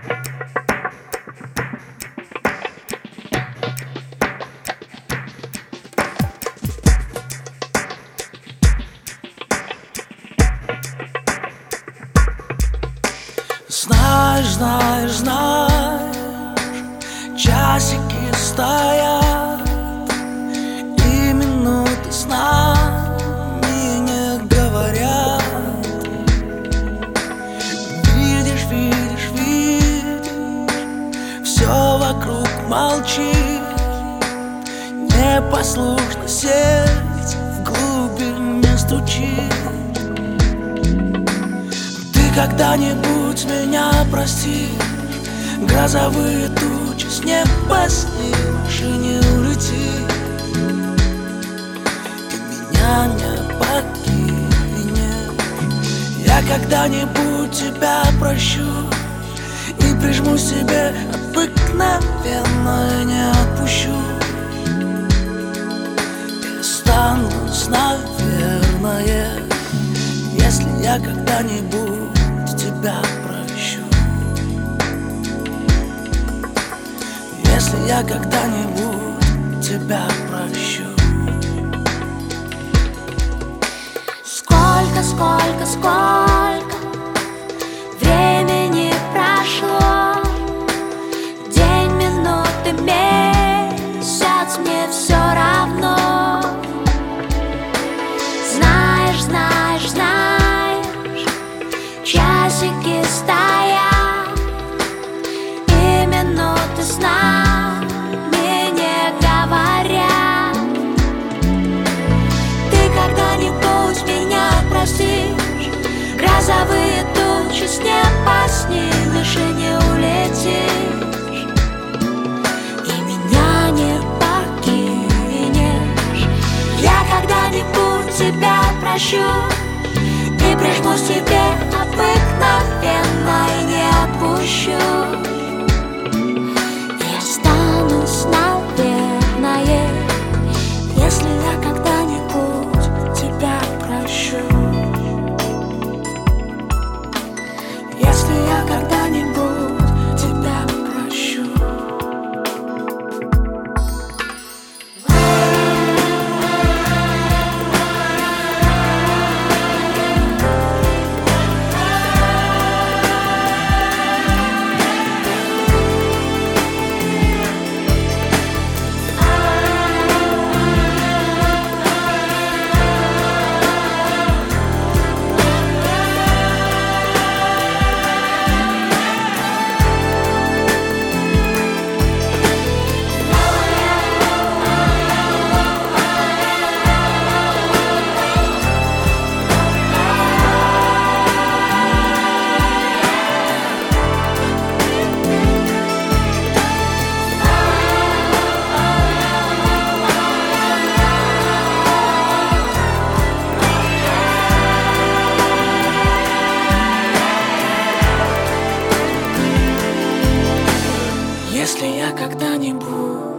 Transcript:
Знаешь, знаешь, знаешь, часики стоят, и минуты с нами не говорят. Видишь, видишь, видишь, все вокруг молчит, непослушно сердце в глубине стучит. Ты когда-нибудь меня прости, грозовые тучи с неба снимешь и не улетишь, и меня не покинешь. Я когда-нибудь тебя прощу и прижму себе обыкновенно и не отпущу. И останусь, наверное, если я когда-нибудь тебя прощу. Если я когда-нибудь тебя прощу. Сколько, сколько, сколько времени прошло, день, минуты, месяц, мне все равно. Знаешь, знаешь, знаешь, часики стоят, и минуты с нами не говорят. Ты когда-нибудь меня простишь, грозовые тучи с неба снимешь и не улетишь, и меня не покинешь. Я когда-нибудь тебя прощу и прижму себе обыкновенно и не отпущу. И останусь, наверное, если я когда-нибудь тебя прощу. Если я когда-нибудь тебя прощу. Если я когда-нибудь